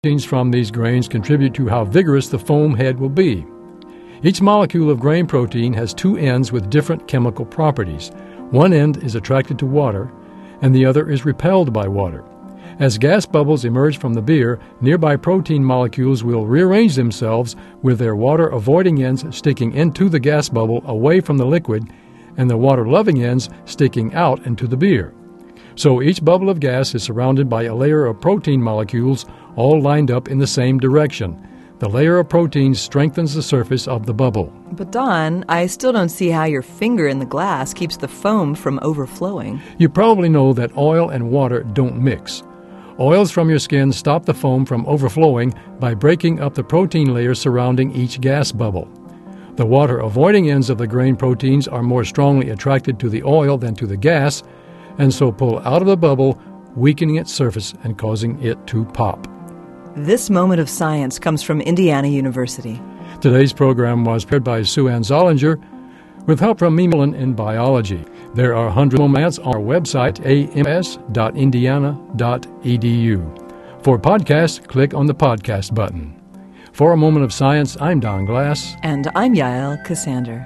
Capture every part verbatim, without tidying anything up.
Proteins from these grains contribute to how vigorous the foam head will be. Each molecule of grain protein has two ends with different chemical properties. One end is attracted to water, and the other is repelled by water. As gas bubbles emerge from the beer, nearby protein molecules will rearrange themselves with their water-avoiding ends sticking into the gas bubble away from the liquid and the water-loving ends sticking out into the beer. So each bubble of gas is surrounded by a layer of protein molecules all lined up in the same direction. The layer of proteins strengthens the surface of the bubble. But Don, I still don't see how your finger in the glass keeps the foam from overflowing. You probably know that oil and water don't mix. Oils from your skin stop the foam from overflowing by breaking up the protein layer surrounding each gas bubble. The water-avoiding ends of the grain proteins are more strongly attracted to the oil than to the gas, and so pull out of the bubble, weakening its surface and causing it to pop. This moment of science comes from Indiana University. Today's program was prepared by Sue Ann Zollinger with help from me Millen in biology. There are hundreds of moments on our website, a m s dot indiana dot e d u. For podcasts, click on the podcast button. For A Moment of Science, I'm Don Glass. And I'm Yael Cassander.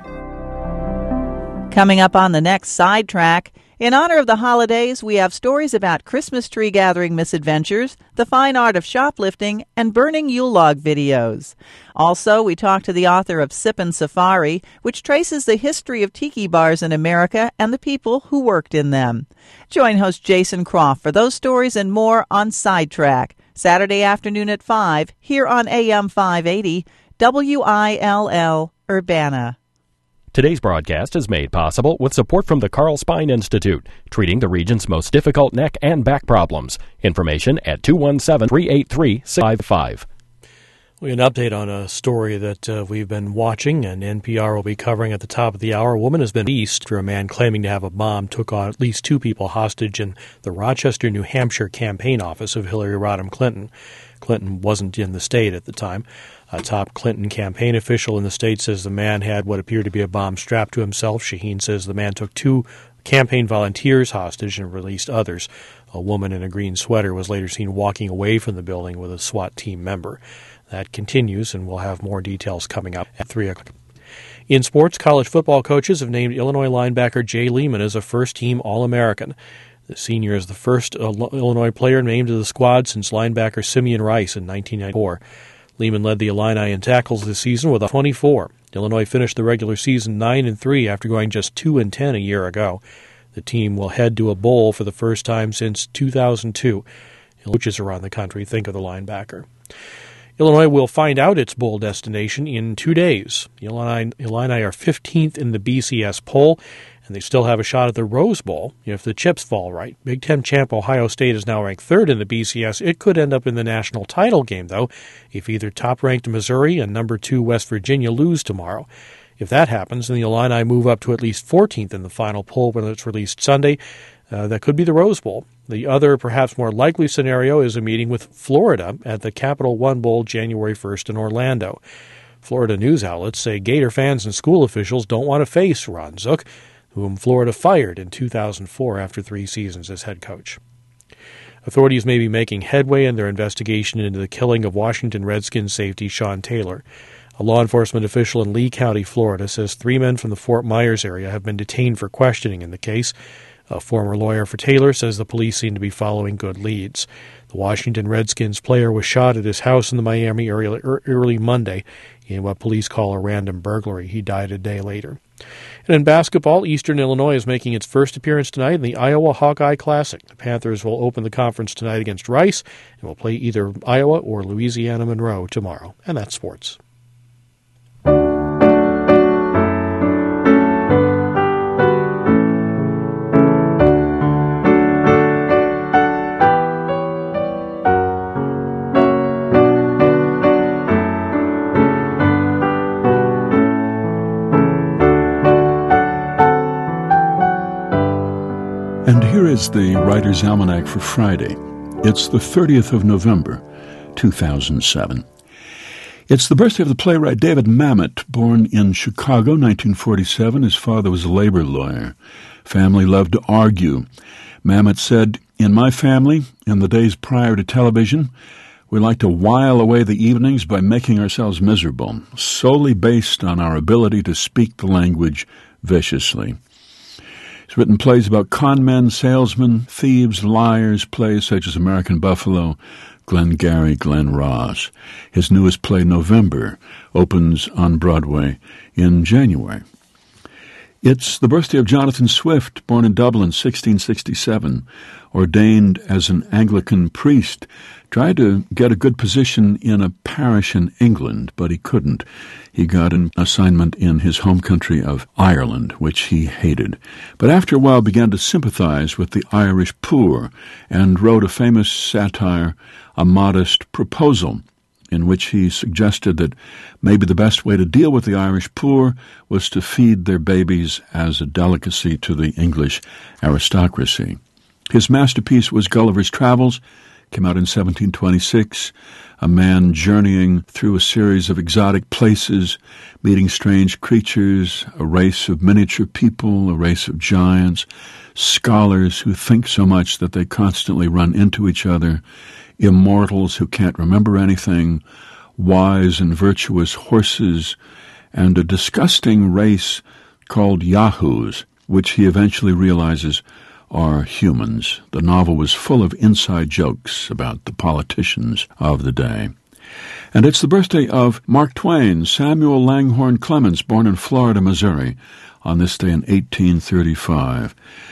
Coming up on the next Sidetrack, in honor of the holidays, we have stories about Christmas tree gathering misadventures, the fine art of shoplifting, and burning Yule log videos. Also, we talk to the author of Sippin' Safari, which traces the history of tiki bars in America and the people who worked in them. Join host Jason Croft for those stories and more on Sidetrack, Saturday afternoon at five, here on A M five eighty, W I L L, Urbana. Today's broadcast is made possible with support from the Carl Spine Institute, treating the region's most difficult neck and back problems. Information at two one seven, three eight three, six five five. We have an update on a story that uh, we've been watching, and N P R will be covering at the top of the hour. A woman has been released after a man claiming to have a bomb took on at least two people hostage in the Rochester, New Hampshire campaign office of Hillary Rodham Clinton. Clinton wasn't in the state at the time. A top Clinton campaign official in the state says the man had what appeared to be a bomb strapped to himself. Shaheen says the man took two campaign volunteers hostage and released others. A woman in a green sweater was later seen walking away from the building with a SWAT team member. That continues, and we'll have more details coming up at three o'clock. In sports, college football coaches have named Illinois linebacker Jay Lehman as a first-team All-American. The senior is the first Illinois player named to the squad since linebacker Simeon Rice in nineteen ninety-four. Lehman led the Illini in tackles this season with a twenty-four. Illinois finished the regular season nine and three after going just two and ten a year ago. The team will head to a bowl for the first time since two thousand two. Coaches around the country think of the linebacker. Illinois will find out its bowl destination in two days. The Illini, Illini are fifteenth in the B C S poll, and they still have a shot at the Rose Bowl if the chips fall right. Big Ten champ Ohio State is now ranked third in the B C S. It could end up in the national title game, though, if either top-ranked Missouri and number two West Virginia lose tomorrow. If that happens, then the Illini move up to at least fourteenth in the final poll when it's released Sunday. Uh, that could be the Rose Bowl. The other, perhaps more likely scenario is a meeting with Florida at the Capital One Bowl January first in Orlando. Florida news outlets say Gator fans and school officials don't want to face Ron Zook, whom Florida fired in two thousand four after three seasons as head coach. Authorities may be making headway in their investigation into the killing of Washington Redskins safety Sean Taylor. A law enforcement official in Lee County, Florida, says three men from the Fort Myers area have been detained for questioning in the case. A former lawyer for Taylor says the police seem to be following good leads. The Washington Redskins player was shot at his house in the Miami area early Monday in what police call a random burglary. He died a day later. And in basketball, Eastern Illinois is making its first appearance tonight in the Iowa Hawkeye Classic. The Panthers will open the conference tonight against Rice and will play either Iowa or Louisiana Monroe tomorrow. And that's sports. And here is the Writer's Almanac for Friday. It's the thirtieth of November, two thousand seven. It's the birthday of the playwright David Mamet, born in Chicago, nineteen forty-seven. His father was a labor lawyer. Family loved to argue. Mamet said, "In my family, in the days prior to television, We like to while away the evenings by making ourselves miserable, solely based on our ability to speak the language viciously. He's written plays about con men, salesmen, thieves, liars, plays such as American Buffalo, Glengarry Glen Ross. His newest play, November, opens on Broadway in January. It's the birthday of Jonathan Swift, born in Dublin, sixteen sixty-seven, ordained as an Anglican priest, tried to get a good position in a parish in England, but he couldn't. He got an assignment in his home country of Ireland, which he hated. But after a while began to sympathize with the Irish poor and wrote a famous satire, A Modest Proposal, in which he suggested that maybe the best way to deal with the Irish poor was to feed their babies as a delicacy to the English aristocracy. His masterpiece was Gulliver's Travels, came out in seventeen twenty-six, a man journeying through a series of exotic places, meeting strange creatures, a race of miniature people, a race of giants, scholars who think so much that they constantly run into each other, immortals who can't remember anything, wise and virtuous horses, and a disgusting race called Yahoos, which he eventually realizes are humans. The novel was full of inside jokes about the politicians of the day. And it's the birthday of Mark Twain, Samuel Langhorne Clemens, born in Florida, Missouri, on this day in eighteen thirty-five.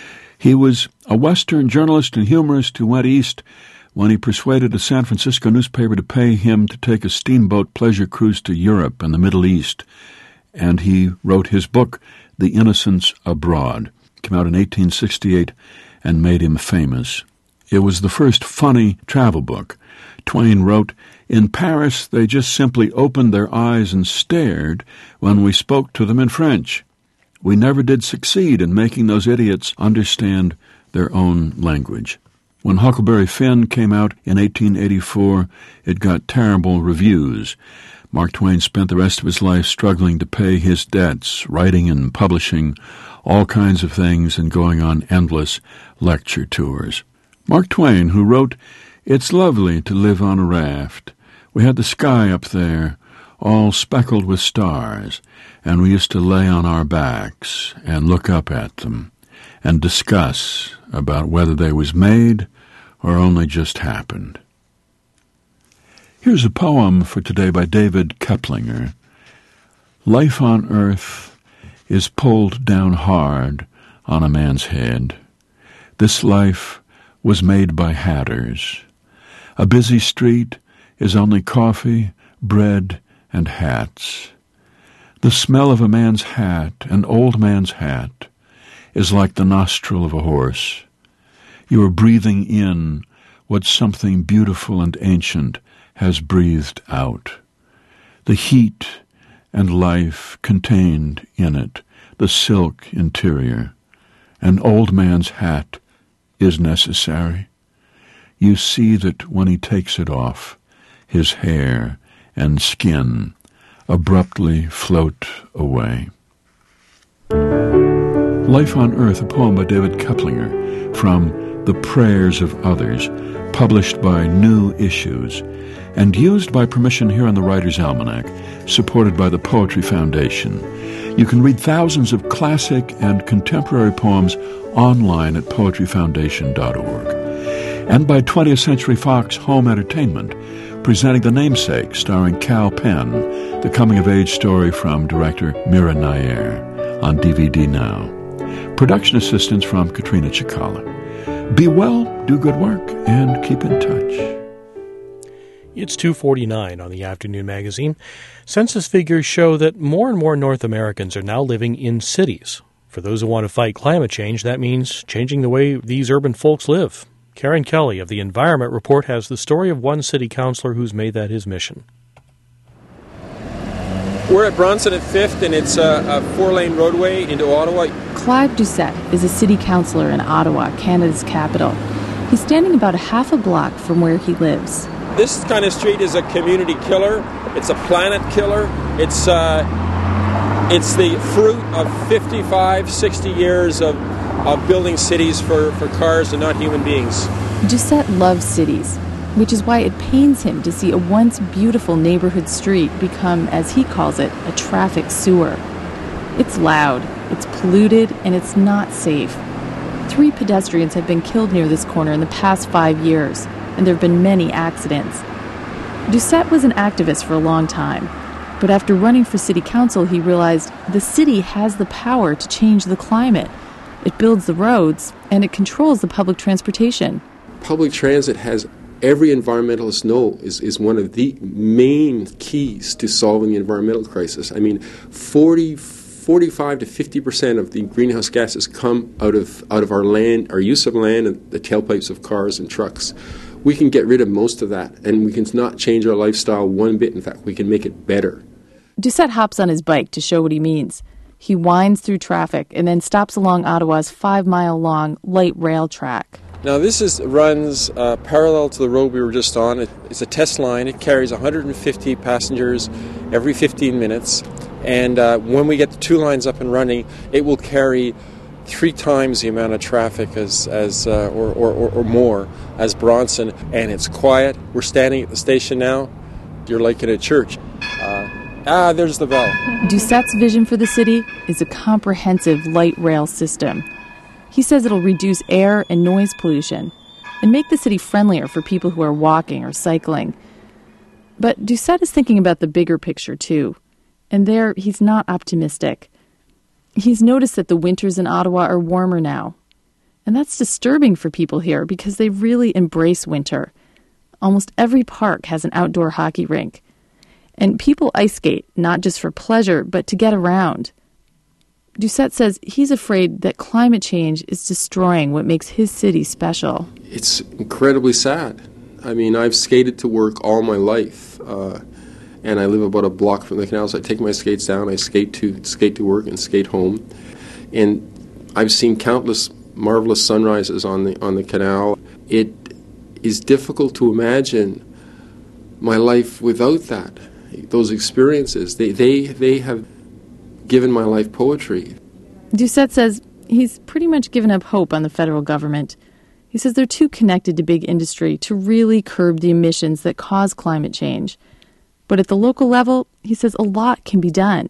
He was a Western journalist and humorist who went east when he persuaded a San Francisco newspaper to pay him to take a steamboat pleasure cruise to Europe and the Middle East. And he wrote his book, The Innocents Abroad. It came out in eighteen sixty-eight and made him famous. It was the first funny travel book. Twain wrote, "In Paris, they just simply opened their eyes and stared when we spoke to them in French. We never did succeed in making those idiots understand their own language." When Huckleberry Finn came out in eighteen eighty-four, it got terrible reviews. Mark Twain spent the rest of his life struggling to pay his debts, writing and publishing all kinds of things and going on endless lecture tours. Mark Twain, who wrote, "It's lovely to live on a raft. We had the sky up there, all speckled with stars, and we used to lay on our backs and look up at them and discuss about whether they was made or only just happened." Here's a poem for today by David Keplinger. Life on earth is pulled down hard on a man's head. This life was made by hatters. A busy street is only coffee, bread, and hats. The smell of a man's hat, an old man's hat, is like the nostril of a horse. You are breathing in what something beautiful and ancient has breathed out. The heat and life contained in it, the silk interior. An old man's hat is necessary. You see that when he takes it off, his hair and skin abruptly float away. Life on Earth, a poem by David Keplinger from The Prayers of Others, published by New Issues, and used by permission here on the Writer's Almanac, supported by the Poetry Foundation. You can read thousands of classic and contemporary poems online at poetry foundation dot org. And by twentieth Century Fox Home Entertainment, presenting The Namesake, starring Cal Penn, the coming-of-age story from director Mira Nair, on D V D now. Production assistance from Katrina Chikala. Be well, do good work, and keep in touch. It's two forty-nine on the Afternoon Magazine. Census figures show that more and more North Americans are now living in cities. For those who want to fight climate change, that means changing the way these urban folks live. Karen Kelly of the Environment Report has the story of one city councilor who's made that his mission. We're at Bronson at fifth, and it's a, a four-lane roadway into Ottawa. Clive Doucette is a city councillor in Ottawa, Canada's capital. He's standing about a half a block from where he lives. This kind of street is a community killer. It's a planet killer. It's uh, it's the fruit of fifty-five, sixty years of, of building cities for, for cars and not human beings. Doucette loves cities. which is why it pains him to see a once beautiful neighborhood street become, as he calls it, a traffic sewer. It's loud, it's polluted, and it's not safe. Three pedestrians have been killed near this corner in the past five years, and there have been many accidents. Doucette was an activist for a long time, but after running for city council, he realized the city has the power to change the climate. It builds the roads, and it controls the public transportation. Public transit has, every environmentalist know, is, is one of the main keys to solving the environmental crisis. I mean, forty, forty-five to fifty percent of the greenhouse gases come out of out of our land, our use of land, and the tailpipes of cars and trucks. We can get rid of most of that, and we can not change our lifestyle one bit. In fact, we can make it better. Doucette hops on his bike to show what he means. He winds through traffic and then stops along Ottawa's five-mile-long light rail track. Now this is runs uh, parallel to the road we were just on. It, it's a test line. It carries one hundred fifty passengers every fifteen minutes. And uh, when we get the two lines up and running, it will carry three times the amount of traffic as, as uh, or, or, or more as Bronson. And it's quiet. We're standing at the station now. You're like in a church. Uh, ah, there's the bell. Doucette's vision for the city is a comprehensive light rail system. He says it'll reduce air and noise pollution and make the city friendlier for people who are walking or cycling. But Doucette is thinking about the bigger picture, too. And there, he's not optimistic. He's noticed that the winters in Ottawa are warmer now. And that's disturbing for people here because they really embrace winter. Almost every park has an outdoor hockey rink. And people ice skate, not just for pleasure, but to get around. Doucette says he's afraid that climate change is destroying what makes his city special. It's incredibly sad. I mean, I've skated to work all my life, uh, and I live about a block from the canal, so I take my skates down, I skate to skate to work and skate home. And I've seen countless marvelous sunrises on the on the canal. It is difficult to imagine my life without that. Those experiences, they, they, they have given my life poetry. Doucette says he's pretty much given up hope on the federal government. He says they're too connected to big industry to really curb the emissions that cause climate change. But at the local level, he says a lot can be done.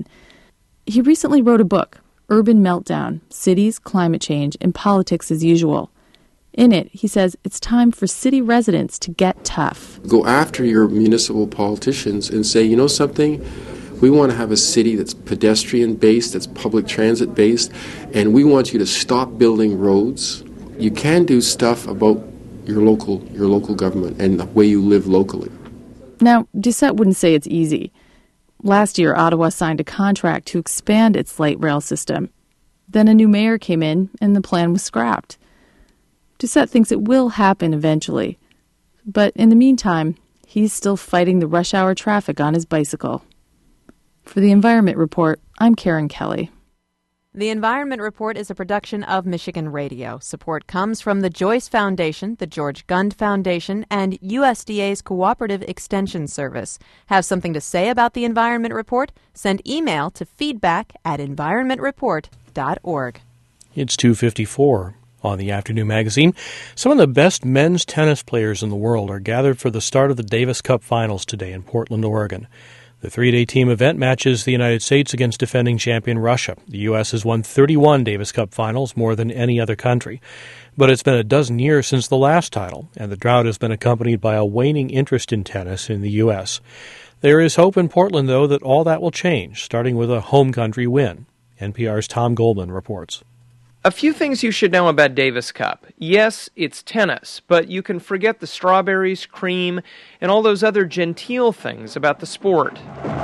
He recently wrote a book, Urban Meltdown, Cities, Climate Change, and Politics as Usual. In it, he says it's time for city residents to get tough. Go after your municipal politicians and say, you know something? We want to have a city that's pedestrian-based, that's public transit-based, and we want you to stop building roads. You can do stuff about your local your local government and the way you live locally. Now, Doucette wouldn't say it's easy. Last year, Ottawa signed a contract to expand its light rail system. Then a new mayor came in, and the plan was scrapped. Doucette thinks it will happen eventually. But in the meantime, he's still fighting the rush hour traffic on his bicycle. For the Environment Report, I'm Karen Kelly. The Environment Report is a production of Michigan Radio. Support comes from the Joyce Foundation, the George Gund Foundation, and U S D A's Cooperative Extension Service. Have something to say about the Environment Report? Send email to feedback at environment report dot org. It's two fifty-four. On the Afternoon Magazine, some of the best men's tennis players in the world are gathered for the start of the Davis Cup Finals today in Portland, Oregon. The three-day team event matches the United States against defending champion Russia. The U S has won thirty-one Davis Cup Finals, more than any other country. But it's been a dozen years since the last title, and the drought has been accompanied by a waning interest in tennis in the U S. There is hope in Portland, though, that all that will change, starting with a home country win. N P R's Tom Goldman reports. A few things you should know about Davis Cup. Yes, it's tennis, but you can forget the strawberries, cream, and all those other genteel things about the sport.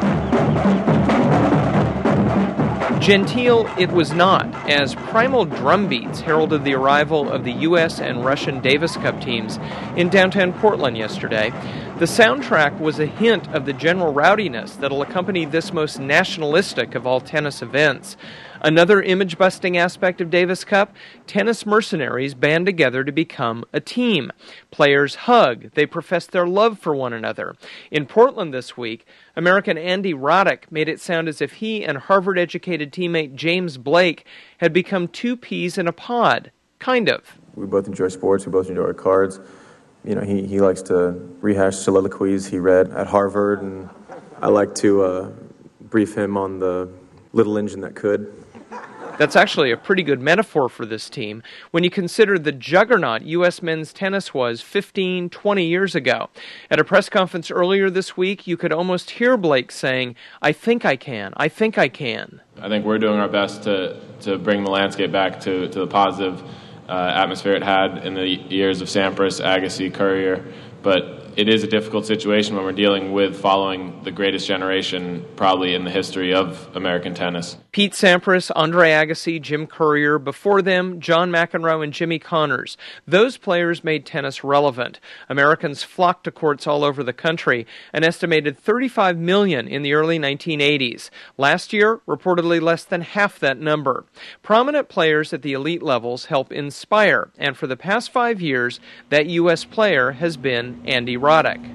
Genteel it was not, as primal drum beats heralded the arrival of the U S and Russian Davis Cup teams in downtown Portland yesterday. The soundtrack was a hint of the general rowdiness that'll accompany this most nationalistic of all tennis events. Another image-busting aspect of Davis Cup, tennis mercenaries band together to become a team. Players hug. They profess their love for one another. In Portland this week, American Andy Roddick made it sound as if he and Harvard-educated teammate James Blake had become two peas in a pod. Kind of. We both enjoy sports. We both enjoy our cards. You know, he, he likes to rehash soliloquies he read at Harvard, and I like to uh, brief him on the little engine that could. That's actually a pretty good metaphor for this team when you consider the juggernaut U S men's tennis was fifteen, twenty years ago. At a press conference earlier this week, you could almost hear Blake saying, I think I can, I think I can. I think we're doing our best to, to bring the landscape back to, to the positive uh, atmosphere it had in the years of Sampras, Agassi, Courier, but it is a difficult situation when we're dealing with following the greatest generation probably in the history of American tennis. Pete Sampras, Andre Agassi, Jim Courier, before them, John McEnroe and Jimmy Connors. Those players made tennis relevant. Americans flocked to courts all over the country, an estimated thirty-five million in the early nineteen eighties. Last year, reportedly less than half that number. Prominent players at the elite levels help inspire, and for the past five years, that U S player has been Andy Roddick.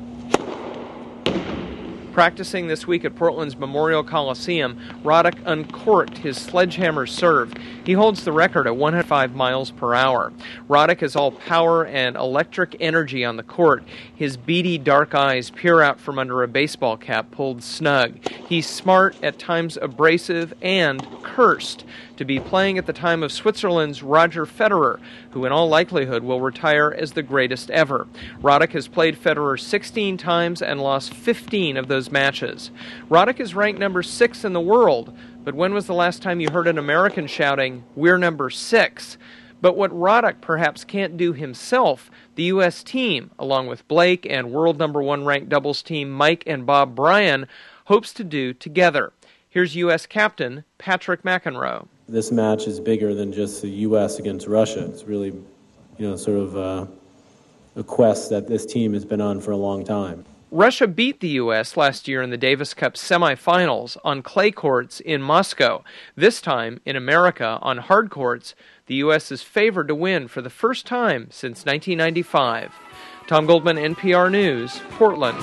Practicing this week at Portland's Memorial Coliseum, Roddick uncorked his sledgehammer serve. He holds the record at one hundred five miles per hour. Roddick is all power and electric energy on the court. His beady dark eyes peer out from under a baseball cap pulled snug. He's smart, at times abrasive, and cursed to be playing at the time of Switzerland's Roger Federer, who in all likelihood will retire as the greatest ever. Roddick has played Federer sixteen times and lost fifteen of those matches. Roddick is ranked number six in the world, but when was the last time you heard an American shouting, "We're number six"? But what Roddick perhaps can't do himself, the U S team, along with Blake and world number one ranked doubles team Mike and Bob Bryan, hopes to do together. Here's U S captain Patrick McEnroe. This match is bigger than just the U S against Russia. It's really, you know, sort of uh, a quest that this team has been on for a long time. Russia beat the U S last year in the Davis Cup semifinals on clay courts in Moscow. This time, in America, on hard courts, the U S is favored to win for the first time since nineteen ninety-five. Tom Goldman, N P R News, Portland.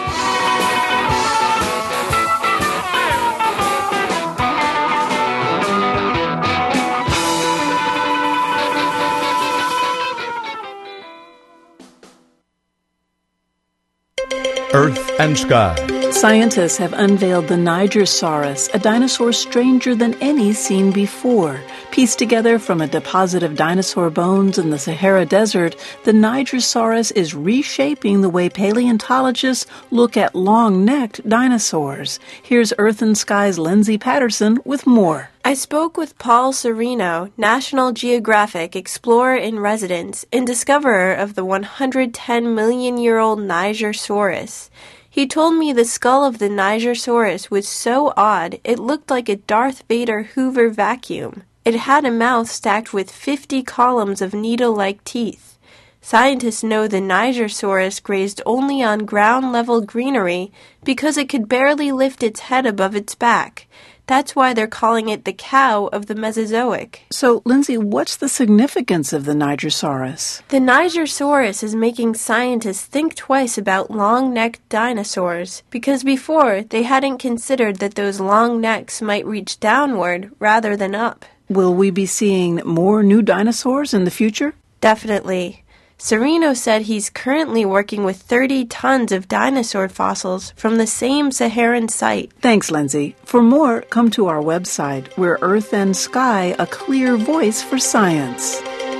Earth and Sky. Scientists have unveiled the Nigersaurus, a dinosaur stranger than any seen before. Pieced together from a deposit of dinosaur bones in the Sahara Desert, the Nigersaurus is reshaping the way paleontologists look at long-necked dinosaurs. Here's Earth and Sky's Lindsay Patterson with more. I spoke with Paul Serino, National Geographic explorer-in-residence and discoverer of the one hundred ten million year old Nigersaurus. He told me the skull of the Nigersaurus was so odd it looked like a Darth Vader Hoover vacuum. It had a mouth stacked with fifty columns of needle-like teeth. Scientists know the Nigersaurus grazed only on ground-level greenery because it could barely lift its head above its back. That's why they're calling it the cow of the Mesozoic. So, Lindsay, what's the significance of the Nigersaurus? The Nigersaurus is making scientists think twice about long-necked dinosaurs, because before they hadn't considered that those long necks might reach downward rather than up. Will we be seeing more new dinosaurs in the future? Definitely. Serino said he's currently working with thirty tons of dinosaur fossils from the same Saharan site. Thanks, Lindsay. For more, come to our website. We're Earth and Sky, a clear voice for science.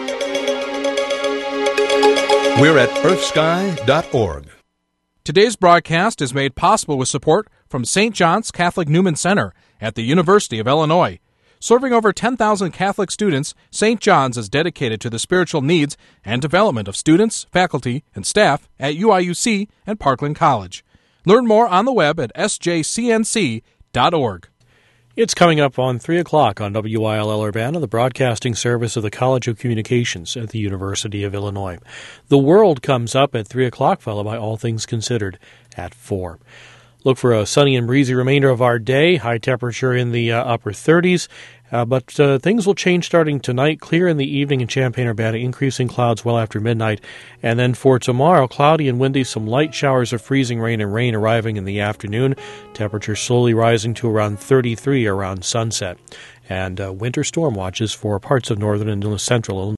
We're at earth sky dot org. Today's broadcast is made possible with support from Saint John's Catholic Newman Center at the University of Illinois. Serving over ten thousand Catholic students, Saint John's is dedicated to the spiritual needs and development of students, faculty, and staff at U I U C and Parkland College. Learn more on the web at s j c n c dot org. It's coming up on three o'clock on W I L L Urbana, the broadcasting service of the College of Communications at the University of Illinois. The World comes up at three o'clock, followed by All Things Considered at four. Look for a sunny and breezy remainder of our day, high temperature in the uh, upper thirties, uh, but uh, things will change starting tonight, clear in the evening in Champaign-Urbana, increasing clouds well after midnight, and then for tomorrow, cloudy and windy, some light showers of freezing rain and rain arriving in the afternoon, temperature slowly rising to around thirty-three around sunset, and uh, winter storm watches for parts of northern and central Illinois.